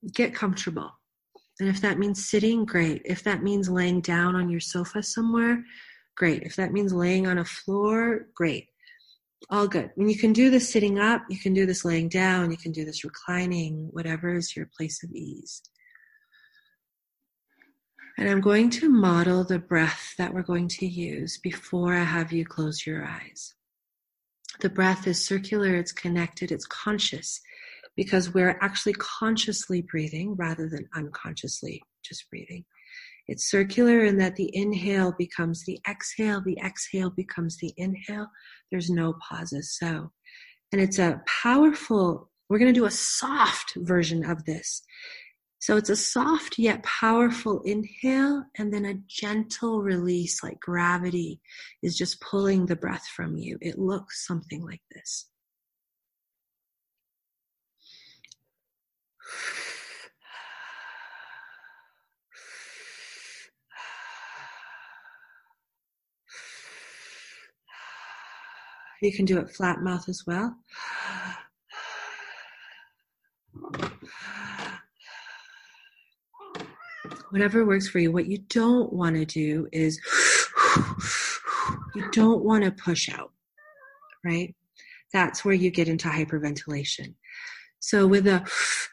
get comfortable. And if that means sitting, great. If that means laying down on your sofa somewhere, great. If that means laying on a floor, great. All good. When you can do this sitting up, you can do this laying down, you can do this reclining, whatever is your place of ease. And I'm going to model the breath that we're going to use before I have you close your eyes. The breath is circular, it's connected, it's conscious, because we're actually consciously breathing rather than unconsciously just breathing. It's circular in that the inhale becomes the exhale becomes the inhale. There's no pauses. So, and it's a powerful, we're going to do a soft version of this. So it's a soft yet powerful inhale and then a gentle release, like gravity is just pulling the breath from you. It looks something like this. You can do it flat mouth as well. Whatever works for you. What you don't want to do is you don't want to push out, right? That's where you get into hyperventilation. So with a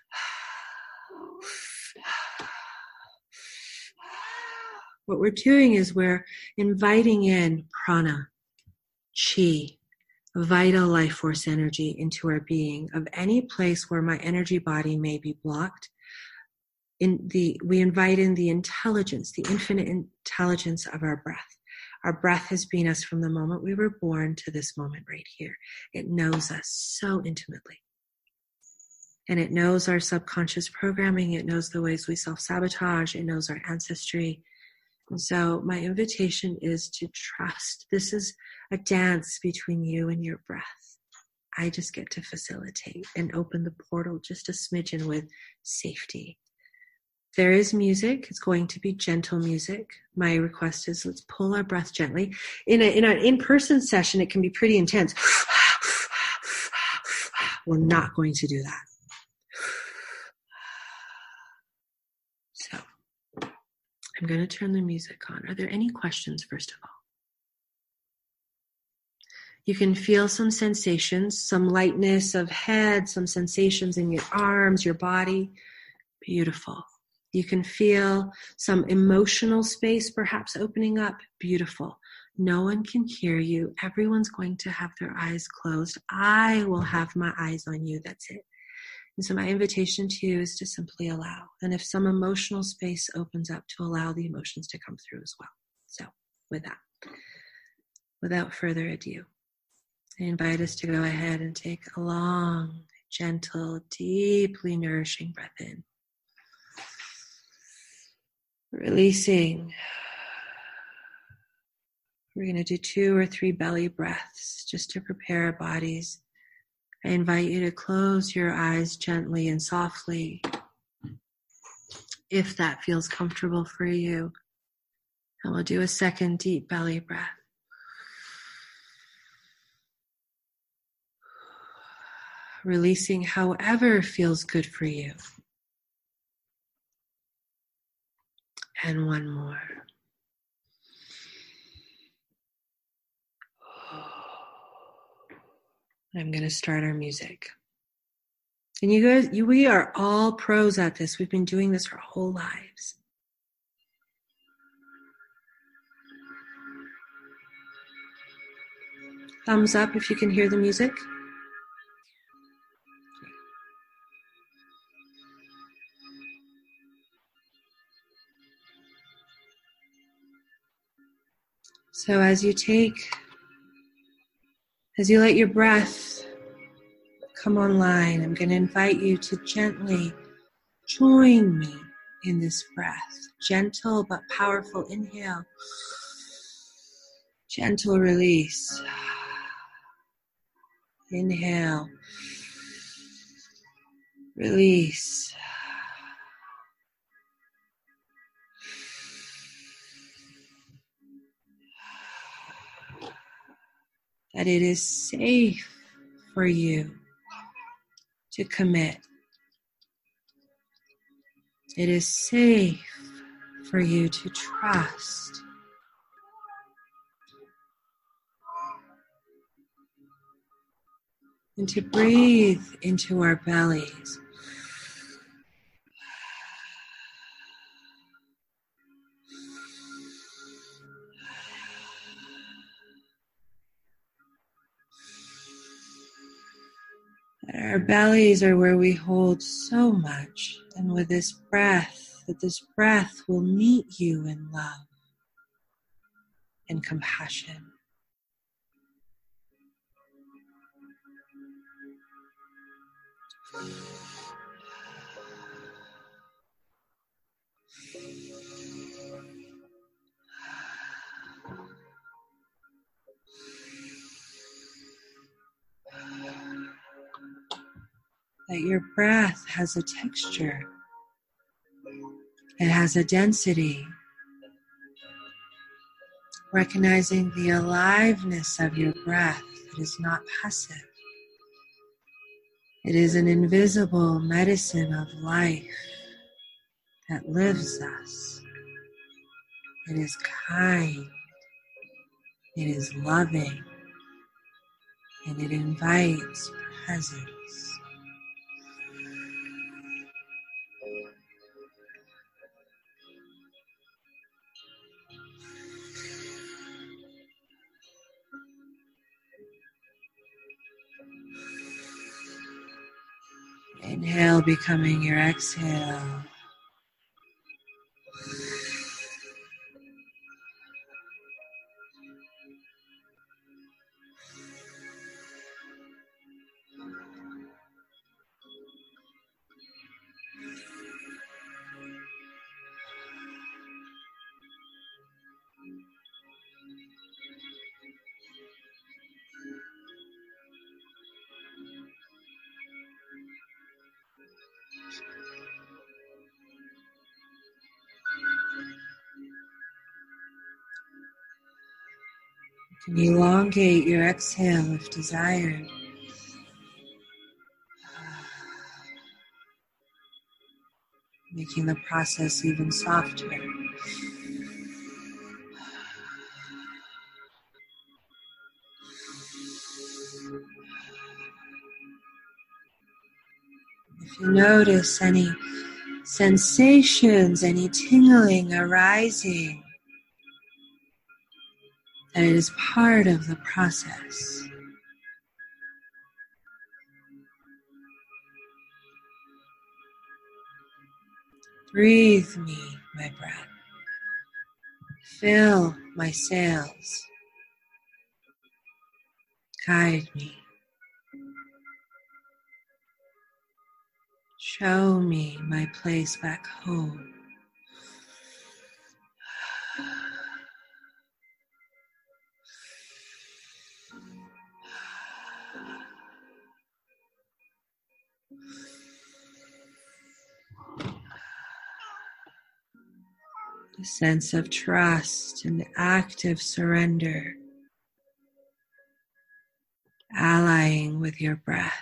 what we're doing is we're inviting in prana, chi, vital life force energy into our being of any place where my energy body may be blocked. We invite in the intelligence, the infinite intelligence of our breath. Our breath has been us from the moment we were born to this moment right here. It knows us so intimately. And it knows our subconscious programming. It knows the ways we self-sabotage. It knows our ancestry. And so my invitation is to trust. This is a dance between you and your breath. I just get to facilitate and open the portal just a smidgen with safety. There is music. It's going to be gentle music. My request is let's pull our breath gently. In an in-person session, it can be pretty intense. We're not going to do that. So I'm going to turn the music on. Are there any questions, first of all? You can feel some sensations, some lightness of head, some sensations in your arms, your body. Beautiful. You can feel some emotional space perhaps opening up. Beautiful. No one can hear you. Everyone's going to have their eyes closed. I will have my eyes on you. That's it. And so my invitation to you is to simply allow. And if some emotional space opens up, to allow the emotions to come through as well. So with that, without further ado, I invite us to go ahead and take a long, gentle, deeply nourishing breath in. Releasing. We're going to do 2 or 3 belly breaths just to prepare our bodies. I invite you to close your eyes gently and softly if that feels comfortable for you. And we'll do a second deep belly breath. Releasing however feels good for you. And one more. I'm going to start our music. And you guys, we are all pros at this. We've been doing this our whole lives. Thumbs up if you can hear the music. So as you let your breath come online, I'm going to invite you to gently join me in this breath. Gentle but powerful inhale. Gentle release. Inhale. Release. That it is safe for you to commit. It is safe for you to trust. And to breathe into our bellies. Our bellies are where we hold so much, and with this breath, that this breath will meet you in love and compassion. That your breath has a texture, it has a density. Recognizing the aliveness of your breath, it is not passive. It is an invisible medicine of life that lives us. It is kind, it is loving, and it invites presence. Inhale becoming your exhale. You can elongate your exhale if desired. Making the process even softer. If you notice any sensations, any tingling arising, that it is part of the process. Breathe me, my breath. Fill my sails. Guide me. Show me my place back home. A sense of trust and active surrender, allying with your breath.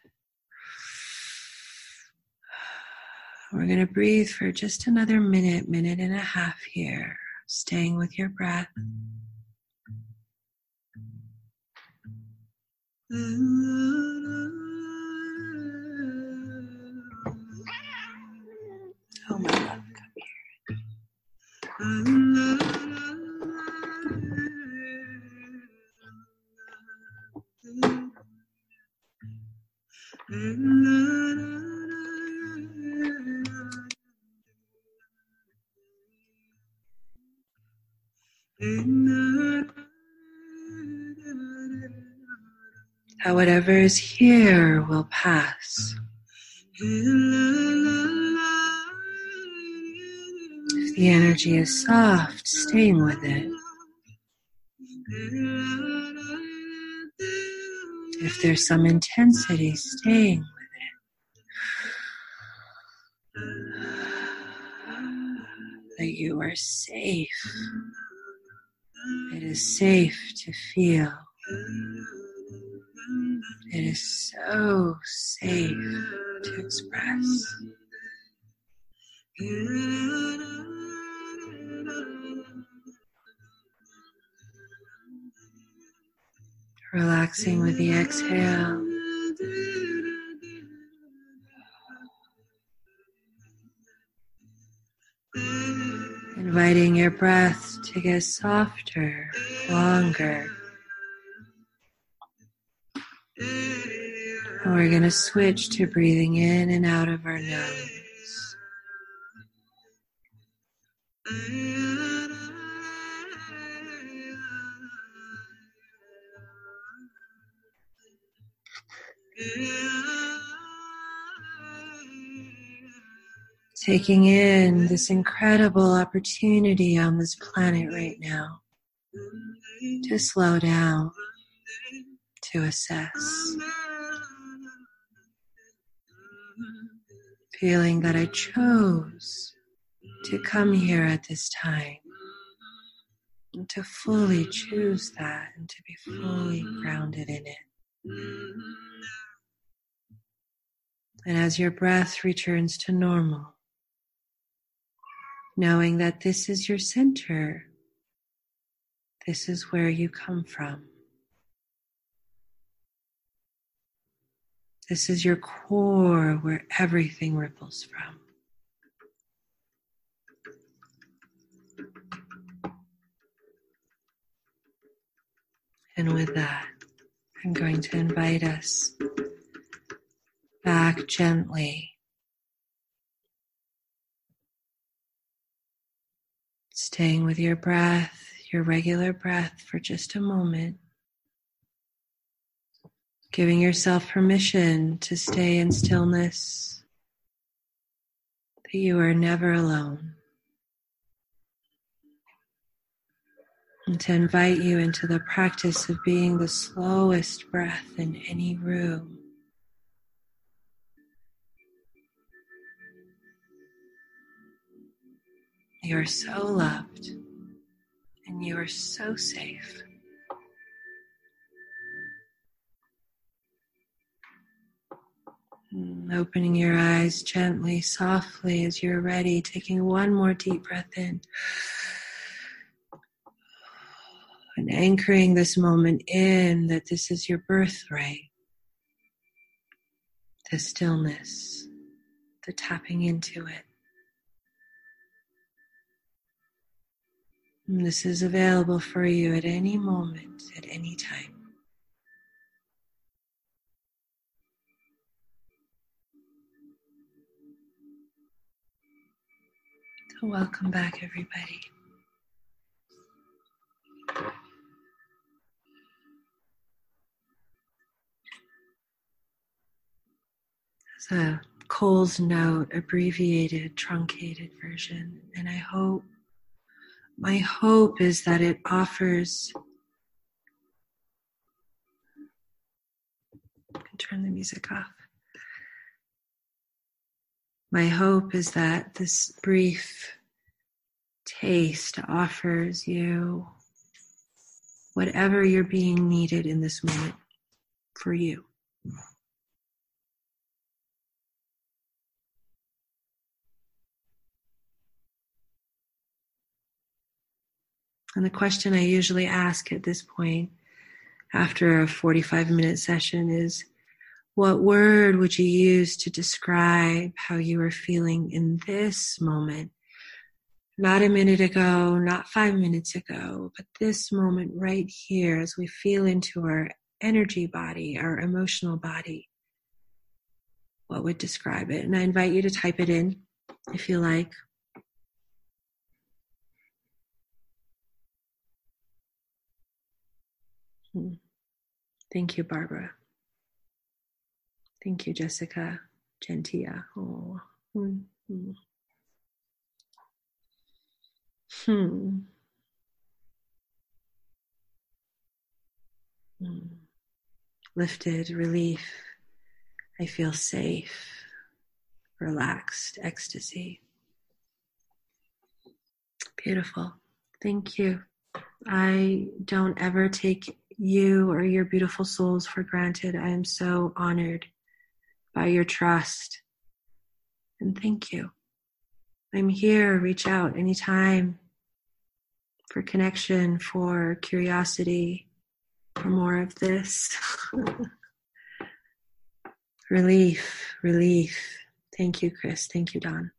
We're going to breathe for just another minute, minute and a half here, staying with your breath. Oh, my love, come here. That whatever is here will pass. If the energy is soft, staying with it. If there's some intensity, staying with it. That you are safe. It is safe to feel. It is so safe to express. Relaxing with the exhale. Inviting your breath to get softer, longer. And we're going to switch to breathing in and out of our nose. Taking in this incredible opportunity on this planet right now to slow down, to assess. Feeling that I chose to come here at this time and to fully choose that and to be fully grounded in it. And as your breath returns to normal, knowing that this is your center, this is where you come from. This is your core where everything ripples from. And with that, I'm going to invite us back gently, staying with your breath, your regular breath for just a moment. Giving yourself permission to stay in stillness, that you are never alone. And to invite you into the practice of being the slowest breath in any room. You are so loved and you are so safe. Opening your eyes gently, softly as you're ready, taking one more deep breath in. And anchoring this moment in that this is your birthright. The stillness, the tapping into it. And this is available for you at any moment, at any time. So welcome back, everybody. It's a Cole's Note, abbreviated, truncated version. And my hope is that it offers, I can turn the music off. My hope is that this brief taste offers you whatever you're being needed in this moment for you. And the question I usually ask at this point, after a 45-minute session, is, what word would you use to describe how you are feeling in this moment? Not a minute ago, not 5 minutes ago, but this moment right here as we feel into our energy body, our emotional body. What would describe it? And I invite you to type it in if you like. Thank you, Barbara. Thank you, Jessica Gentia. Oh. Lifted, relief. I feel safe, relaxed, ecstasy. Beautiful. Thank you. I don't ever take you or your beautiful souls for granted. I am so honored by your trust. And thank you. I'm here. Reach out anytime for connection, for curiosity, for more of this. Relief, relief. Thank you, Chris. Thank you, Don.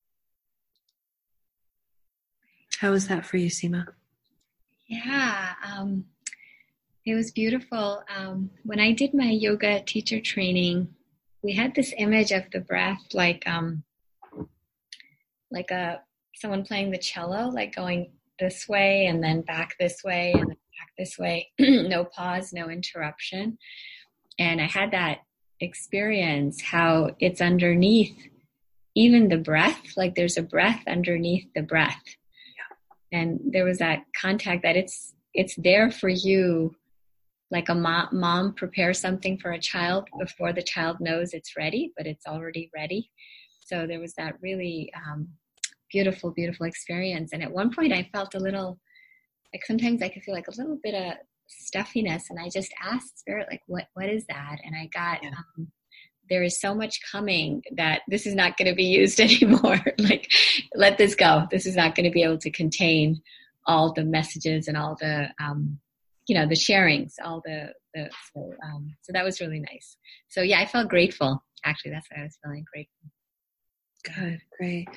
How was that for you, Seema? Yeah, it was beautiful. When I did my yoga teacher training, we had this image of the breath like someone playing the cello, like going this way and then back this way and then back this way. No pause, no interruption. And I had that experience how it's underneath even the breath, like there's a breath underneath the breath. Yeah. And there was that contact that it's there for you, like a mom prepares something for a child before the child knows it's ready, but it's already ready. So there was that really beautiful, beautiful experience. And at one point I felt a little, like sometimes I could feel like a little bit of stuffiness. And I just asked Spirit, like, what is that? And I got, there is so much coming that this is not going to be used anymore. Like, let this go. This is not going to be able to contain all the messages and all the, the sharings, all so that was really nice. So yeah, I felt grateful. Actually, that's what I was feeling, grateful. Good, great.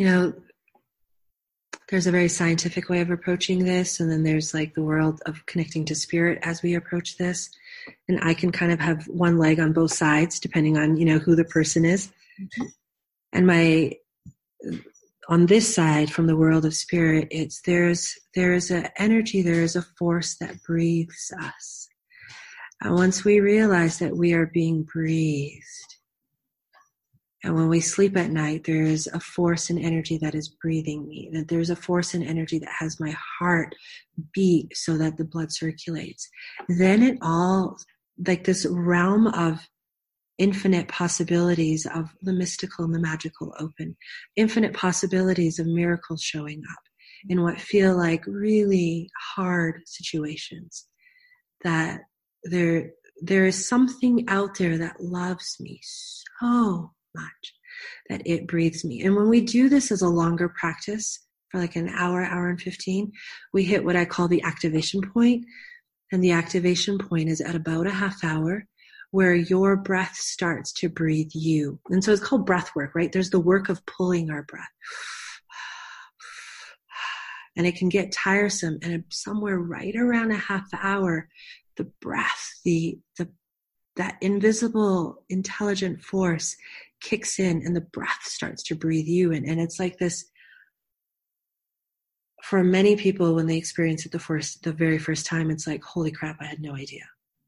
There's a very scientific way of approaching this, and then there's like the world of connecting to spirit as we approach this. And I can kind of have one leg on both sides, depending on, who the person is. Mm-hmm. And on this side, from the world of spirit, there's an energy, there is a force that breathes us. And once we realize that we are being breathed, and when we sleep at night, there is a force and energy that is breathing me, that there's a force and energy that has my heart beat so that the blood circulates. Then it all, like this realm of infinite possibilities of the mystical and the magical open, infinite possibilities of miracles showing up in what feel like really hard situations, that there is something out there that loves me so much that it breathes me. And when we do this as a longer practice for like an hour and 15, we hit what I call the activation point. And the activation point is at about a half hour where your breath starts to breathe you. And so it's called breath work, right? There's the work of pulling our breath. And it can get tiresome. And somewhere right around a half hour, the breath, that invisible, intelligent force kicks in and the breath starts to breathe you in. And it's like this, for many people, when they experience it the very first time, it's like, holy crap, I had no idea.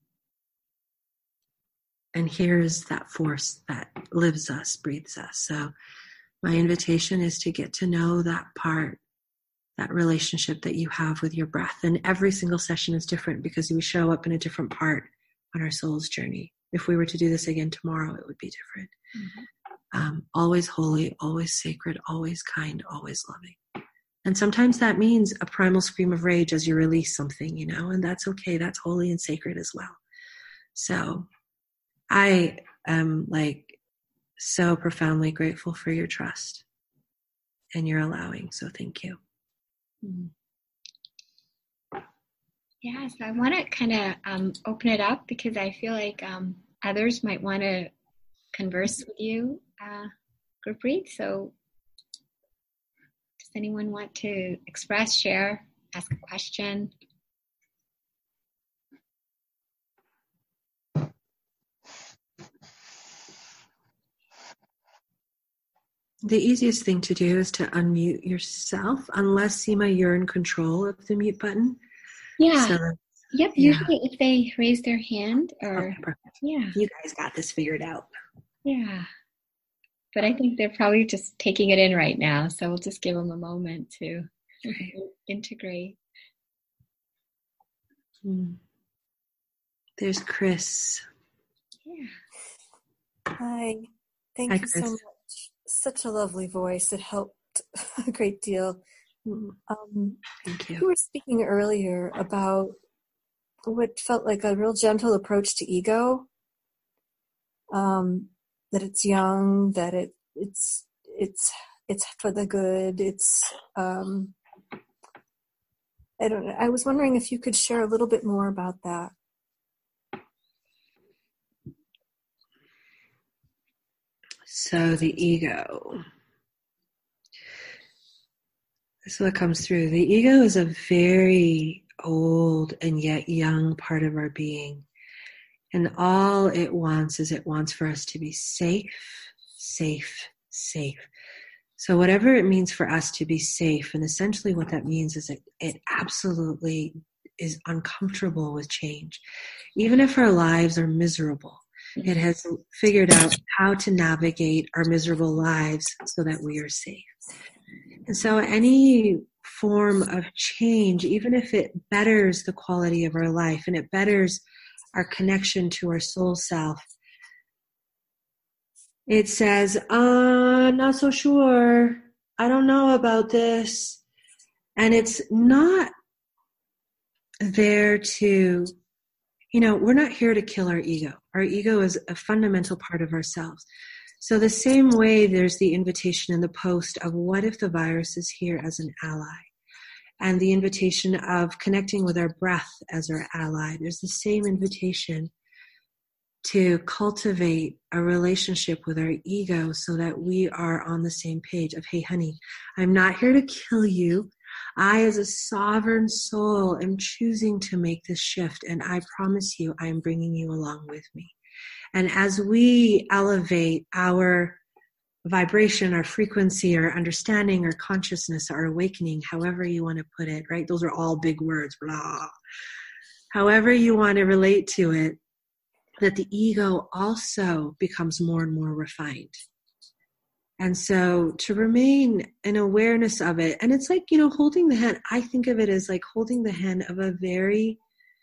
And here's that force that lives us, breathes us. So my invitation is to get to know that part, that relationship that you have with your breath. And every single session is different because we show up in a different part on our soul's journey. If we were to do this again tomorrow, it would be different. Mm-hmm. Always holy, always sacred, always kind, always loving. And sometimes that means a primal scream of rage as you release something, and that's okay. That's holy and sacred as well. So I am so profoundly grateful for your trust and your allowing. So thank you. Mm-hmm. Yeah, so I want to kind of open it up because I feel like others might want to converse with you, Gurpreet. So does anyone want to express, share, ask a question? The easiest thing to do is to unmute yourself, unless, Seema, you're in control of the mute button. Yeah. So, yep. Yeah. Usually if they raise their hand or, okay, perfect. Yeah. You guys got this figured out. Yeah. But I think they're probably just taking it in right now. So we'll just give them a moment to integrate. There's Chris. Yeah. Hi. Thank you so much. Such a lovely voice. It helped a great deal. Thank you. You were speaking earlier about what felt like a real gentle approach to ego. That it's young, that it's it's for the good. It's, I don't know. I was wondering if you could share a little bit more about that. So the ego. This is what comes through. The ego is a very old and yet young part of our being. And all it wants is it wants for us to be safe, safe, safe. So whatever it means for us to be safe, and essentially what that means is it absolutely is uncomfortable with change. Even if our lives are miserable, it has figured out how to navigate our miserable lives so that we are safe. And so any form of change, even if it betters the quality of our life and it betters our connection to our soul self, it says, not so sure. I don't know about this. And it's not there to, we're not here to kill our ego. Our ego is a fundamental part of ourselves. So the same way there's the invitation in the post of what if the virus is here as an ally? And the invitation of connecting with our breath as our ally. There's the same invitation to cultivate a relationship with our ego so that we are on the same page of, hey, honey, I'm not here to kill you. I, as a sovereign soul, am choosing to make this shift, and I promise you, I am bringing you along with me. And as we elevate our vibration, our frequency, our understanding, our consciousness, our awakening, however you want to put it, right? Those are all big words, blah. However you want to relate to it, that the ego also becomes more and more refined. And so to remain in awareness of it, and it's like, holding the hand, I think of it as like holding the hand of a very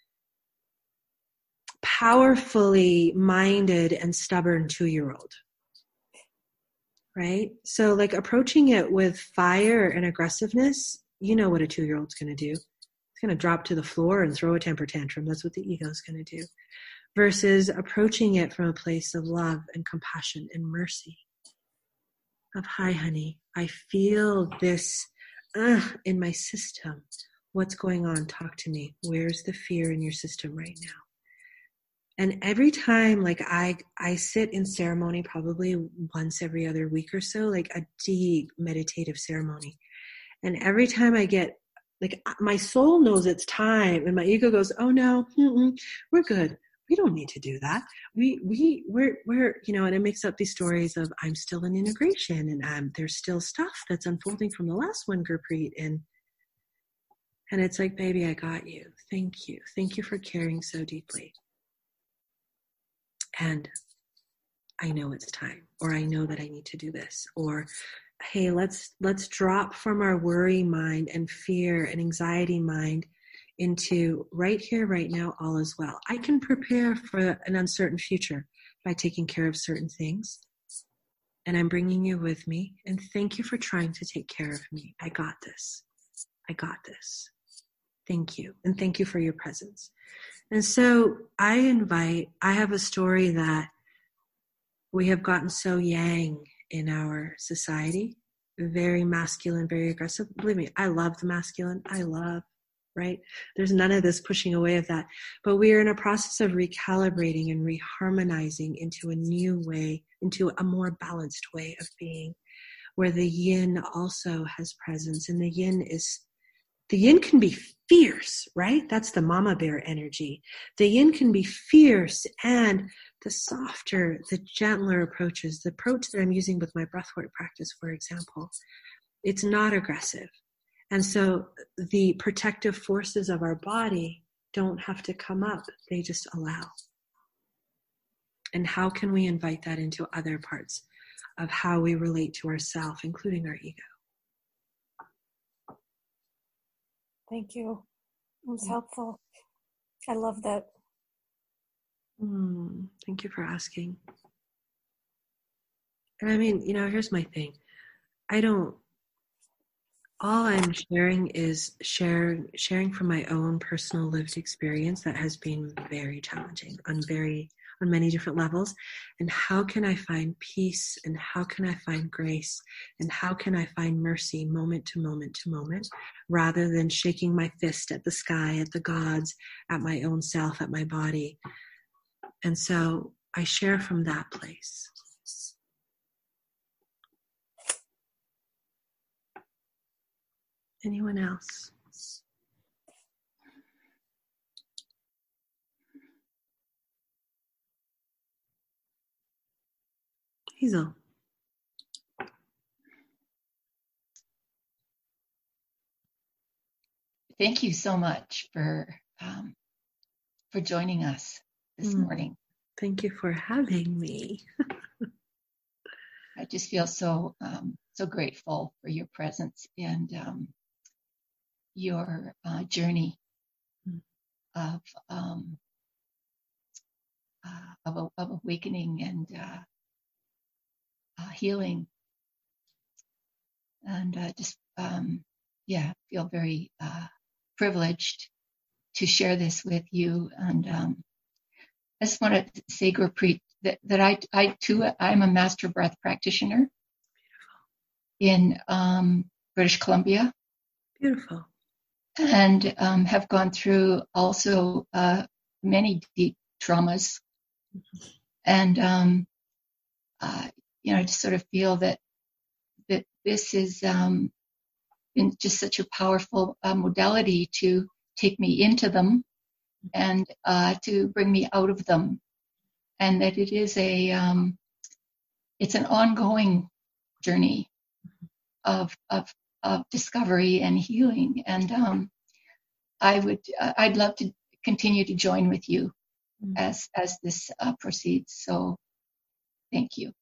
powerfully minded and stubborn 2-year-old, right? So like approaching it with fire and aggressiveness, you know what a 2-year-old's going to do. It's going to drop to the floor and throw a temper tantrum. That's what the ego's going to do. Versus approaching it from a place of love and compassion and mercy. Of, hi, honey, I feel this in my system. What's going on? Talk to me. Where's the fear in your system right now? And every time, like I sit in ceremony probably once every other week or so, like a deep meditative ceremony. And every time I get, like, my soul knows it's time, and my ego goes, oh no, we're good. We don't need to do that. We're and it makes up these stories of I'm still in integration, and there's still stuff that's unfolding from the last one, Gurpreet, and it's like, baby, I got you. Thank you. Thank you for caring so deeply. And I know it's time, or I know that I need to do this, or hey, let's drop from our worry mind and fear and anxiety mind into right here, right now, all is well. I can prepare for an uncertain future by taking care of certain things. And I'm bringing you with me. And thank you for trying to take care of me. I got this. I got this. Thank you. And thank you for your presence. And so I have a story that we have gotten so yang in our society, very masculine, very aggressive. Believe me, I love the masculine. Right? There's none of this pushing away of that. But we are in a process of recalibrating and reharmonizing into a new way, into a more balanced way of being, where the yin also has presence. And the yin can be fierce, right? That's the mama bear energy. The yin can be fierce, and the softer, the gentler approaches, the approach that I'm using with my breathwork practice, for example, it's not aggressive. And so the protective forces of our body don't have to come up. They just allow. And how can we invite that into other parts of how we relate to ourselves, including our ego? Thank you. It was helpful. I love that. Thank you for asking. And I mean, here's my thing. All I'm sharing is sharing from my own personal lived experience that has been very challenging on on many different levels. And how can I find peace? And how can I find grace? And how can I find mercy moment to moment to moment, rather than shaking my fist at the sky, at the gods, at my own self, at my body? And so I share from that place. Anyone else? Hazel. Thank you so much for joining us this morning. Thank you for having me. I just feel so grateful for your presence and your journey of awakening and healing, and feel very privileged to share this with you. And I just want to say, Gurpreet, that I too, I'm a master breath practitioner in British Columbia. Beautiful. And have gone through also many deep traumas. And, I just sort of feel that this is been just such a powerful modality to take me into them and to bring me out of them. And that it is it's an ongoing journey of discovery and healing. And I'd love to continue to join with you as this proceeds. So thank you.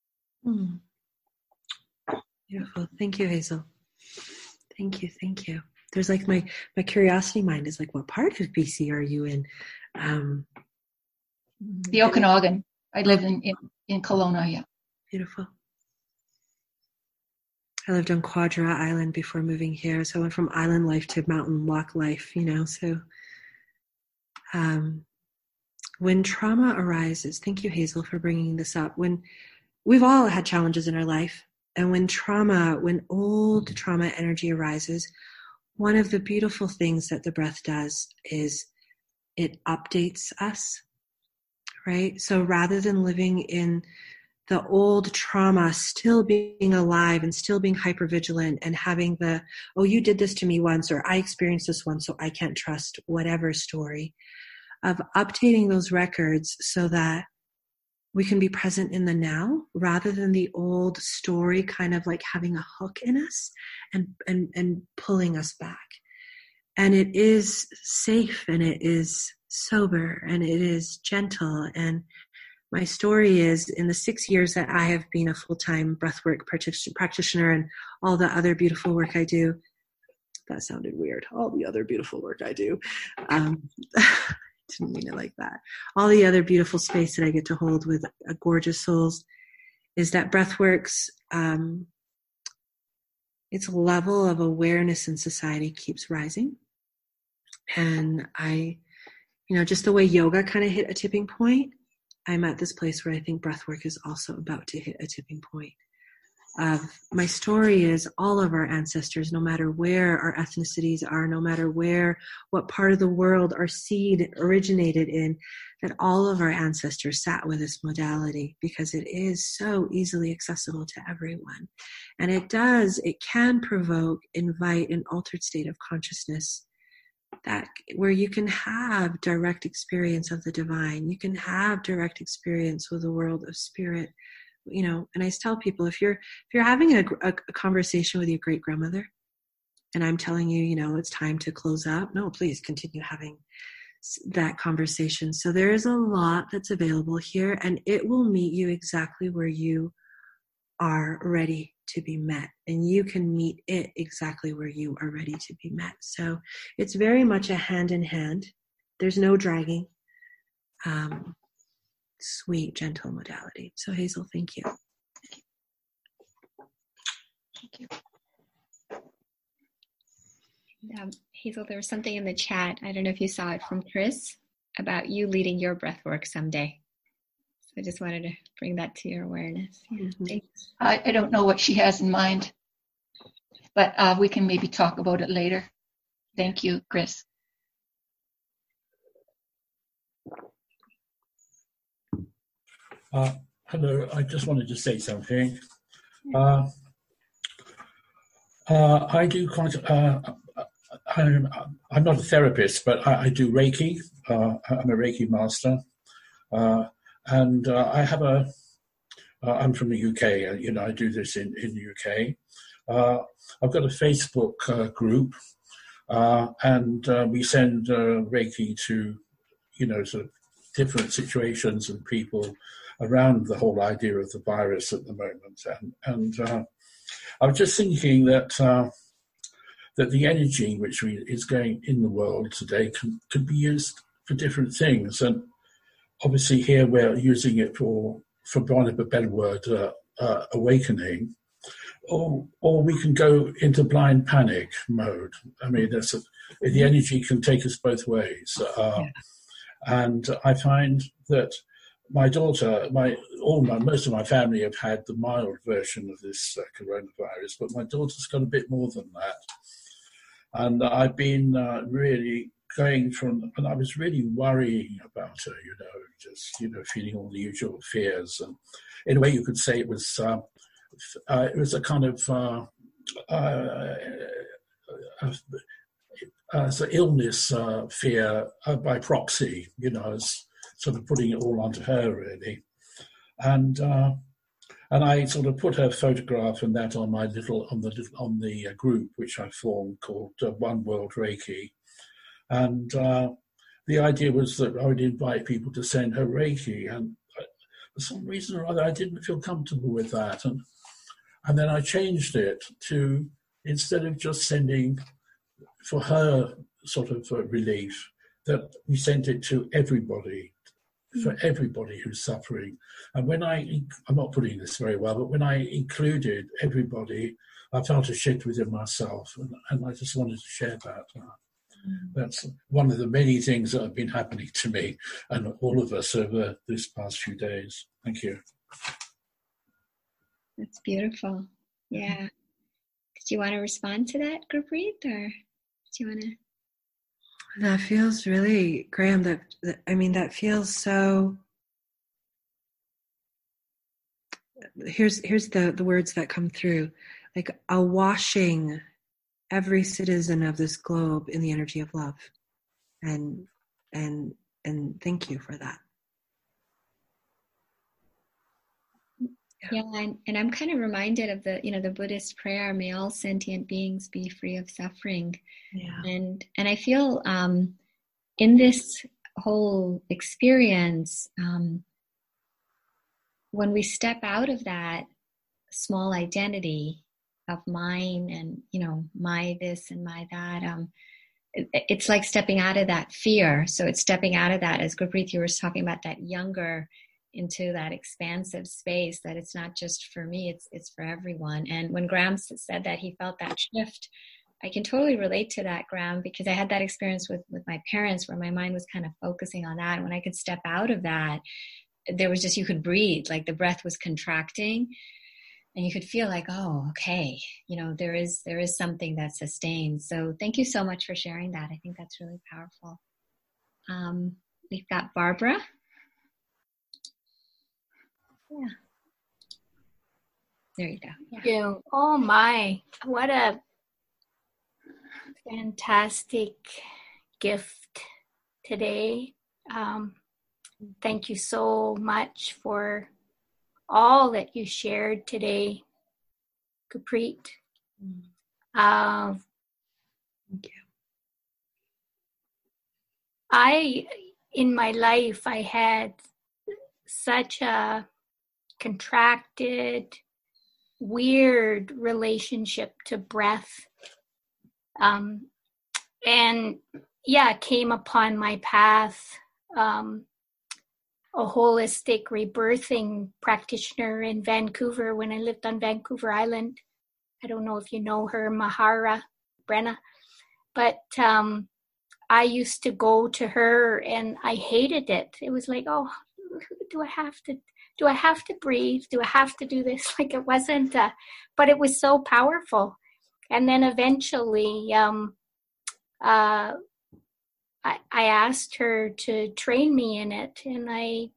Beautiful. Thank you, Hazel. Thank you. There's like my curiosity mind is like, what part of BC are you in? The Okanagan. I live in Kelowna, yeah. Beautiful. I lived on Quadra Island before moving here, so I went from island life to mountain walk life, so when trauma arises, thank you, Hazel, for bringing this up. When we've all had challenges in our life, and when old trauma energy arises, one of the beautiful things that the breath does is it updates us, right? So rather than living in the old trauma still being alive and still being hypervigilant and having you did this to me once, or I experienced this once, so I can't trust whatever story, of updating those records so that we can be present in the now rather than the old story kind of like having a hook in us and pulling us back. And it is safe, and it is sober, and it is gentle. And my story is, in the 6 years that I have been a full-time breathwork practitioner and all the other beautiful work I do, that sounded weird, all the other beautiful work I do, didn't mean it like that. All the other beautiful space that I get to hold with gorgeous souls is that breathworks, its level of awareness in society keeps rising. And just the way yoga kind of hit a tipping point, I'm at this place where I think breathwork is also about to hit a tipping point. My story is all of our ancestors, no matter where our ethnicities are, no matter what part of the world our seed originated in, that all of our ancestors sat with this modality because it is so easily accessible to everyone. And it can invite an altered state of consciousness where you can have direct experience of the divine. You can have direct experience with the world of spirit. And I tell people, if you're having a conversation with your great grandmother, and I'm telling you, it's time to close up, no, please continue having that conversation. So there is a lot that's available here, and it will meet you exactly where you are ready to be met, and you can meet it exactly where you are ready to be met. So it's very much a hand in hand. There's no dragging. Sweet, gentle modality. So Hazel, thank you. Thank you. Hazel, there was something in the chat. I don't know if you saw it from Chris about you leading your breath work someday. I just wanted to bring that to your awareness. Yeah, Mm-hmm. thanks. I don't know what she has in mind, but we can maybe talk about it later. Thank you, Chris. Hello, I just wanted to say something. I do quite. I'm not a therapist, but I do Reiki. I'm a Reiki master, and I have a. I'm from the UK. I do this in the UK. I've got a Facebook group, and we send Reiki to, sort of different situations and people around the whole idea of the virus at the moment. And I was just thinking that that the energy which is going in the world today can be used for different things. And obviously here we're using it for want of a better word, awakening. Or we can go into blind panic mode. I mean, the energy can take us both ways. And I find that my daughter, most of my family have had the mild version of this coronavirus, but my daughter's got a bit more than that. And I've been really going from, and I was really worrying about her, just feeling all the usual fears. And in a way, you could say it was a kind of as an illness fear by proxy, as sort of putting it all onto her really, and I sort of put her photograph and that on the group which I formed called One World Reiki, and the idea was that I would invite people to send her Reiki, and for some reason or other I didn't feel comfortable with that, and then I changed it to, instead of just sending for her sort of relief, that we sent it to everybody, for everybody who's suffering. And when I'm not putting this very well, but when I included everybody, I felt a shift within myself, and I just wanted to share that. That's one of the many things that have been happening to me and all of us over this past few days. Thank you. That's beautiful. Yeah. Did you want to respond to that, Gurpreet, or do you want to? That feels really, Graham, that feels so. Here's the words that come through, like a washing every citizen of this globe in the energy of love. And thank you for that. Yeah, and I'm kind of reminded of the Buddhist prayer, may all sentient beings be free of suffering. Yeah. And I feel in this whole experience, when we step out of that small identity of mine and, my this and my that, it's like stepping out of that fear. So it's stepping out of that, as Gurpreet, you were talking about, that younger, into that expansive space, that it's not just for me, it's for everyone. And when Graham said that he felt that shift, I can totally relate to that, Graham, because I had that experience with my parents where my mind was kind of focusing on that. And when I could step out of that, there was just, you could breathe, like the breath was contracting and you could feel like, oh, okay, there is something that sustains. So thank you so much for sharing that. I think that's really powerful. We've got Barbara. Yeah. There you go. Yeah. Thank you. Oh my, what a fantastic gift today. Thank you so much for all that you shared today, Gurpreet. Thank you. In my life, I had such a contracted, weird relationship to breath. Came upon my path, a holistic rebirthing practitioner in Vancouver when I lived on Vancouver Island. I don't know if you know her, Mahara Brenna, but I used to go to her and I hated it. It was like, oh, do I have to do I have to breathe? Do I have to do this? Like it wasn't, but it was so powerful. And then eventually, I asked her to train me in it. And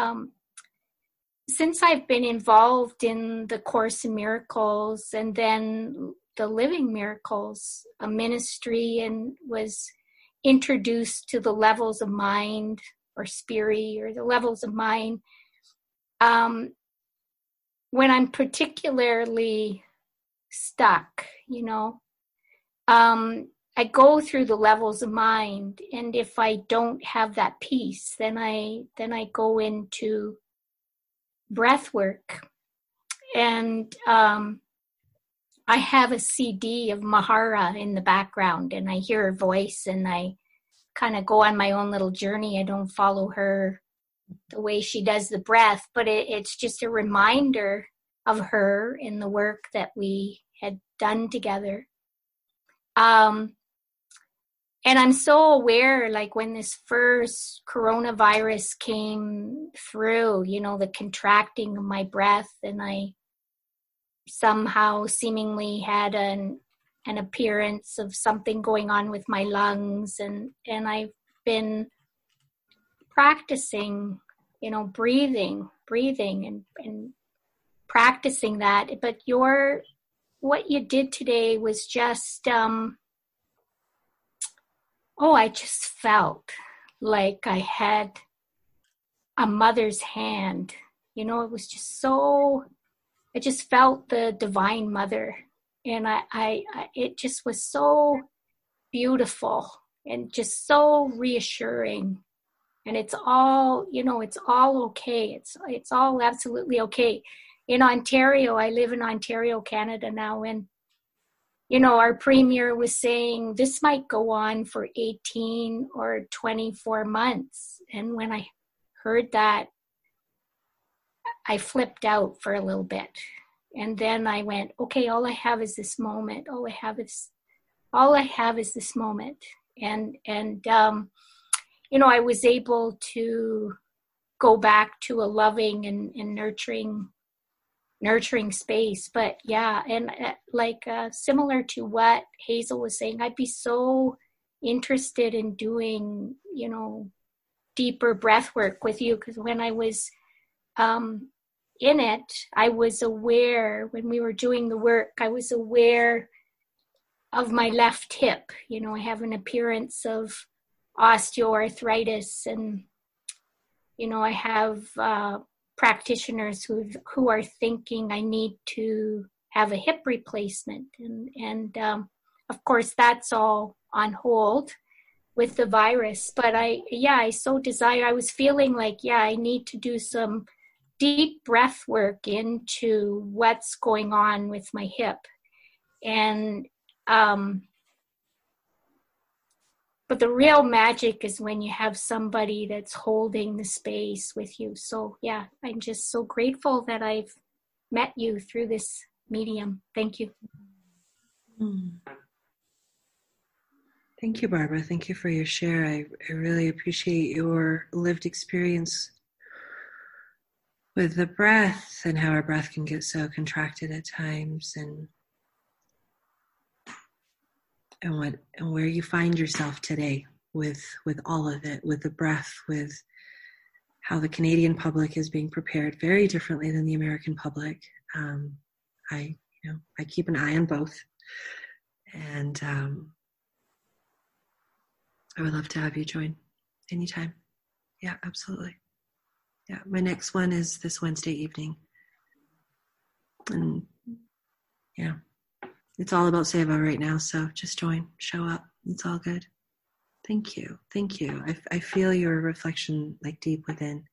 since I've been involved in the Course in Miracles and then the Living Miracles, a ministry, and was introduced to the levels of mind or spirit or the levels of mind, when I'm particularly stuck, I go through the levels of mind, and if I don't have that peace, then I go into breath work. And I have a CD of Mahara in the background, and I hear her voice, and I kind of go on my own little journey. I don't follow her the way she does the breath, but it's just a reminder of her in the work that we had done together. And I'm so aware, like when this first coronavirus came through, the contracting of my breath, and I somehow seemingly had an appearance of something going on with my lungs, and I've been practicing, breathing and practicing that. But what you did today was just, I just felt like I had a mother's hand. It was just so, I just felt the Divine Mother. And it just was so beautiful and just so reassuring. And it's all, it's all okay. It's all absolutely okay. In Ontario, I live in Ontario, Canada now, and our premier was saying this might go on for 18 or 24 months. And when I heard that, I flipped out for a little bit. And then I went, okay, all I have is this moment. All I have is this moment. And I was able to go back to a loving and nurturing space. But yeah, and similar to what Hazel was saying, I'd be so interested in doing, deeper breath work with you, because when I was in it, I was aware, when we were doing the work, I was aware of my left hip. I have an appearance of osteoarthritis, and I have practitioners who are thinking I need to have a hip replacement, and of course that's all on hold with the virus. But I so desire. I was feeling like I need to do some deep breath work into what's going on with my hip, and but the real magic is when you have somebody that's holding the space with you. So yeah, I'm just so grateful that I've met you through this medium. Thank you. Thank you, Barbara. Thank you for your share. I really appreciate your lived experience with the breath and how our breath can get so contracted at times, and where you find yourself today with all of it, with the breath, with how the Canadian public is being prepared very differently than the American public. I keep an eye on both, and I would love to have you join anytime. Yeah, absolutely. Yeah, my next one is this Wednesday evening, and yeah. It's all about Seva right now, so just join, show up. It's all good. Thank you. Thank you. I feel your reflection like deep within.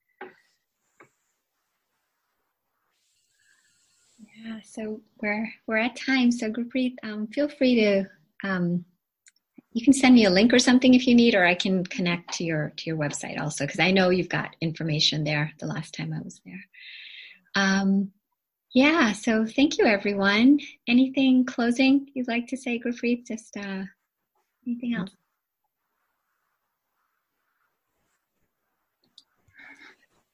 Yeah, so we're at time. So Gurpreet, feel free to you can send me a link or something if you need, or I can connect to your website also, because I know you've got information there the last time I was there. Yeah, so thank you, everyone. Anything closing you'd like to say, Gurpreet? Just anything else?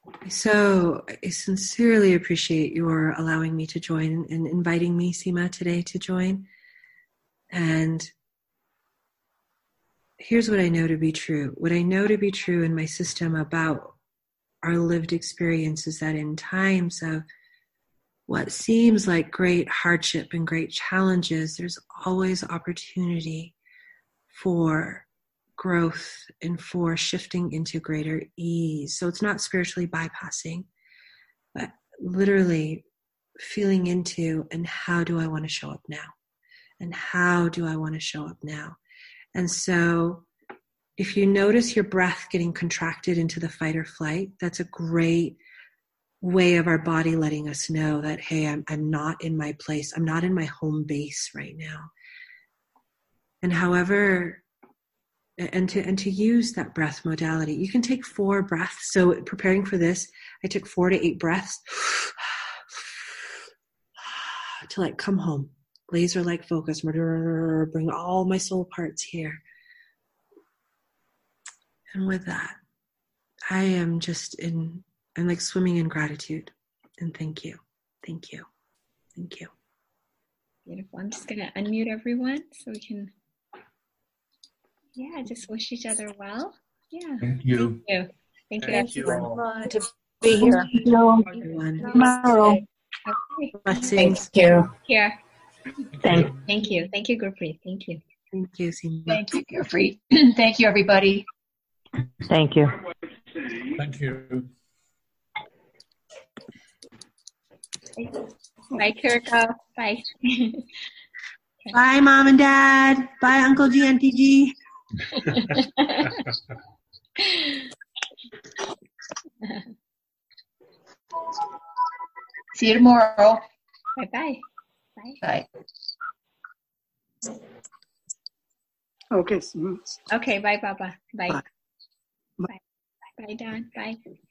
So I sincerely appreciate your allowing me to join and inviting me, Seema, today to join. And here's what I know to be true. What I know to be true in my system about our lived experience is that in times of what seems like great hardship and great challenges, there's always opportunity for growth and for shifting into greater ease. So it's not spiritually bypassing, but literally feeling into, and how do I want to show up now? And how do I want to show up now? And so if you notice your breath getting contracted into the fight or flight, that's a great way of our body letting us know that, hey, I'm not in my place. I'm not in my home base right now. And however, and to use that breath modality, you can take 4 breaths. So preparing for this, I took 4 to 8 breaths to like come home, laser like focus, bring all my soul parts here. And with that, I am I'm like swimming in gratitude. And thank you. Thank you. Thank you. Beautiful. I'm just going to unmute everyone so we can, just wish each other well. Yeah. Thank you. Thank you. Thank you everyone. all to be here. Thank you. Everyone. Tomorrow. Okay. Blessings. Thank you. Here. Thank Thank you. Thank you, Gurpreet. Thank you. Thank you, Seema. Thank you, Gurpreet. Thank you, everybody. Thank you. Thank you. Bye, Kirko. Bye. Bye, Mom and Dad. Bye, Uncle G, Auntie G. See you tomorrow. Bye-bye. Bye. Bye. Okay. Okay, bye, Papa. Bye. Bye. Bye, Don. Bye.